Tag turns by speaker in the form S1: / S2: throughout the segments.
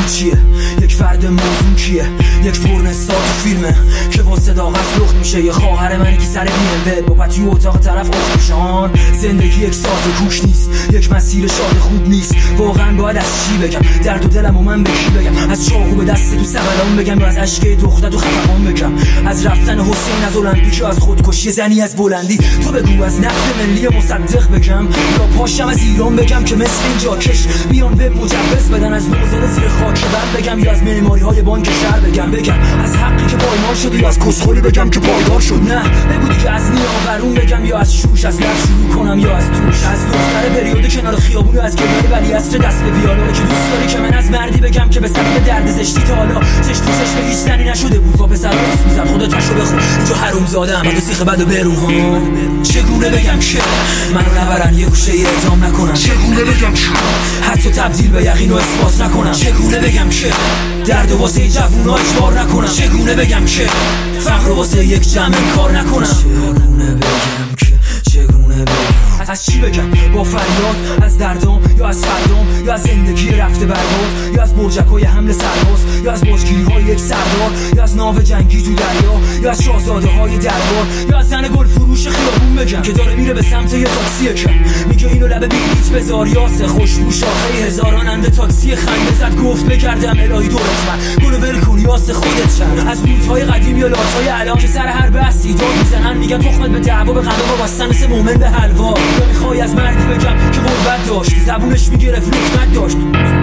S1: چیه؟ یک فرد موضوع کیه؟ یک پرنستا تو فیلمه که با صداقت لخت میشه. یه خواهر منی که سر BMW با پتوی اتاق طرف اخشان. زندگی یک ساز کوش نیست، یک مسیر شاد خوب نیست. واقعا باید از چی بگم؟ درد و دلم و من به کی بگم؟ از چاقو به دست تو سبلان بگم یا از اشک دختر تو خفقان بگم؟ از رفتن حسین از المپیک یا از خودکشی زنی از بلندی؟ تو بگو از نفت ملی مصدق بگم یا پاشم از ایران بگم که مثل این جاکش بیان به مجوز بدن از نوزاد زیر خاک بند بگم یا از معماری های بانک شهر بگم از حقی که پایمال شد یا از کسخولی بگم که پایدار شد؟ نه بگو دیگه از نیاورون بگم یا از شوش، از لب شروع کنم یا از توش، از دختر پریود کنار خیابون یا از گلای ولیعصر دست به ویالا که دوست داری که من از مردی بگم که به سبب درد زشتی تا حالا چش تو چش به هیچ زنی نشده بود. با پسرا میزد خودت تشو بخون اینجا حروم زادم تو سیخ بد برون ها. چگونه بگم که منو نبرن یه گوشه اعدام نکنن؟ چگونه بگم که حتی تبدیل به یقین و اثبات نکنم؟ چگونه بگم که درد واسه جوونا اجبار نکنم؟ چگونه بگم که فقر واسه یک جمع کار نکنم؟ چگونه بگم که چگونه بگم؟ از چی بگم؟ با فریاد از دردام یا از فردام یا از زندگی رفته برباد یا از برجکای حمل سرباز یا از باجگیری‌های یک سردار یا از ناو جنگی تو دریا یا از شاهزاده‌های دربار یا از زن گل فروش خیابون بگم که داره میره به سمت یه تاکسی کم میگه اینو لب بلیط بذار یاسه خوشبو شاخه هزاران انده تاکسی خنده زد گفت بگردم الهی دورت من گلو ول کن یاسه خودت چند از بوت‌های قدیم یا لات‌های الان که سر هر بحثی داد میزنن میگن تخمت به دعوا به غذا وابستن مثل مومن به حلوا. یا میخوای از مردی بگم که غربت داشت زبونش میگرفت لکنت داشت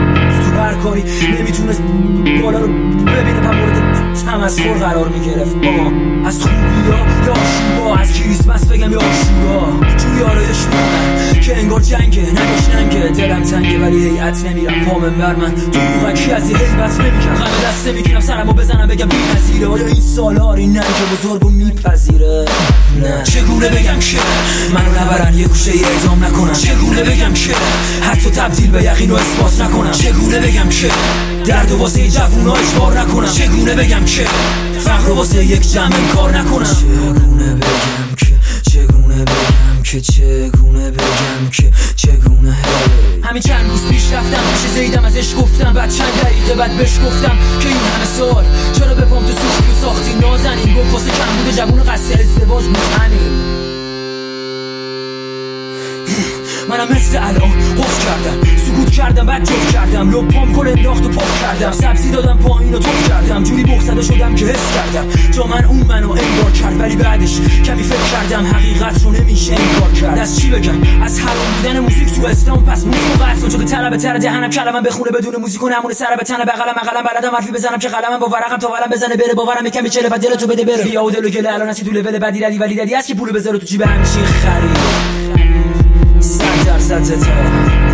S1: تو هر کاری نمیتونست بالا رو ببینه پا مورد تمسخر قرار میگرفت. از خوبیا یا شوبا از کریسمس بگم یا آشورا توی آرایش میکنن که انگار جنگه نگشنن که دلم تنگه ولی هیئت نمیرم پامن بر من دوغکی از یه هیبت نمیکنم غم دسته میگیرم سرمو بزنم بگم بی نظیره. آیا این سالار این ننگ بزرگو میپذیره؟ نه. چگونه بگم که منو نبرن یه گوشه اعدام نکنن؟ چگونه بگم که حتی تبدیل به یقین و اثبات نکنم؟ چگونه بگم که درد واسه جوونا اجبار نکنم؟ چگونه بگم که فقر واسه یک جمع کار نکنم؟ چگونه بگم که چگونه بگم که چگونه بگم که چگونه همین چند روز پیش رفتم پیش زیدم ازش گفتم بعد چند دقیقه بعد بهش گفتم که این همه سال چرا به پام تو سوختی و ساختی نازنین؟ گفت واسه کم بوده جوون قصد ازدواج بود همین. منم مثل الان قفل کردم سکوت کردم بعد جفت کردم لپام کل انداخت و پف کردم سبزی دادم پایین و توف کردم جوری بغضده شدم که حس کردم جا من اون منو انگار کرد ولی بعدش کمی فکر کردم حقیقت رو نمیشه انکار کرد. از چی بگم؟ از حرام بودن موزیک تو اسلام پس موزیک و قصد چون طلب تر دهنم کلمم بخونه بدون موزیک و نمونه سر به تن بغلم مقلم بلدم حرفی بزنم که قلمم با ورقم تا ولم بزنه بره باورم کمی چله بعد دلتو بده بره بیا و دل و گله الان هستی تو لول بدی ردی ولی ددی از کی پولو بذاره تو جیب همیشه خرید 100% تا